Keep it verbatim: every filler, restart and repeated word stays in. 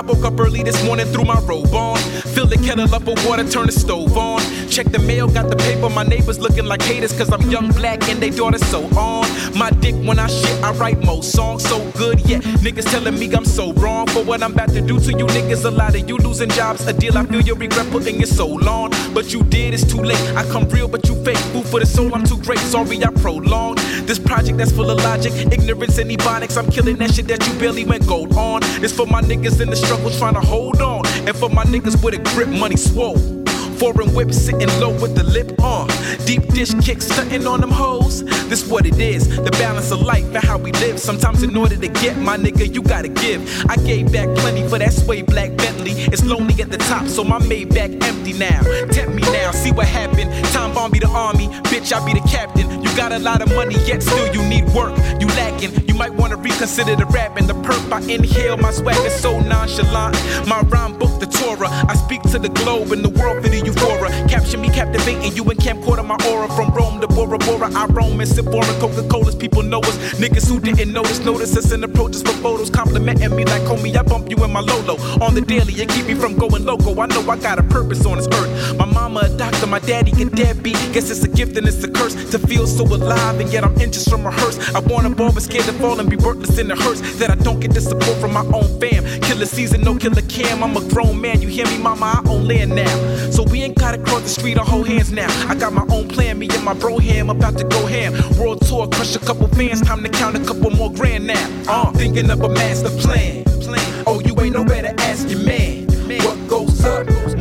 woke up early this morning, threw my robe on. Fill the kettle up with water, turn the stove on. Check the mail, got the paper, my neighbors looking like haters, cause I'm young, black, and they daughters so on. My dick when I shit, I write more songs so good, yeah. Niggas telling me I'm so wrong for what I'm about to do to you niggas. A lot of you losing jobs, a deal I feel you regret putting your soul on. But you did, it's too late. I come real, but you fake. Food for the soul, I'm too great. Sorry, I prolonged this project that's full of logic, ignorance, and ebonics. I'm killing that shit that you barely went gold on. This for my niggas in the struggle trying to hold on, and for my niggas with a grip, money swole. Foreign whip sitting low with the lip on. Deep dish kicks stunting on them hoes. This what it is, the balance of life and how we live. Sometimes in order to get, my nigga, you gotta give. I gave back plenty for that sway black Bentley. It's lonely at the top, so my Maybach empty now. Tempt me now, see what happened. Time bomb be the army, bitch, I be the captain. You got a lot of money, yet still you need work. You lacking, you might wanna reconsider the rap and the perp. I inhale, my swag is so nonchalant. My rhyme book, the Torah. I speak to the globe and the world for the euphoria. Capture me captivating you in camcorder, my aura. From Rome to Bora Bora, I roam and sip foreign Coca-Colas. People know us, niggas who didn't notice. Notice us and approach us for photos. Complimenting me like homie, I bump you in my Lolo. On the daily, it keep me from going loco. I know I got a purpose on this earth. My mama a doctor, my daddy a deadbeat. Guess it's a gift and it's a curse to feel so alive, and yet I'm inches from a hearse. I wanna ball but scared to fall and be worthless in the hearse. That I don't get the support from my own fam. Killer season, no killer cam. I'm a grown man, you hear me, mama? I own land now, so we ain't gotta cross the street or hold hands now. I got my own plan, me and my bro ham about to go ham. World tour, crush a couple fans, time to count a couple more grand now. Uh, thinking of a master plan. Oh, you ain't no better, ask your man. What goes up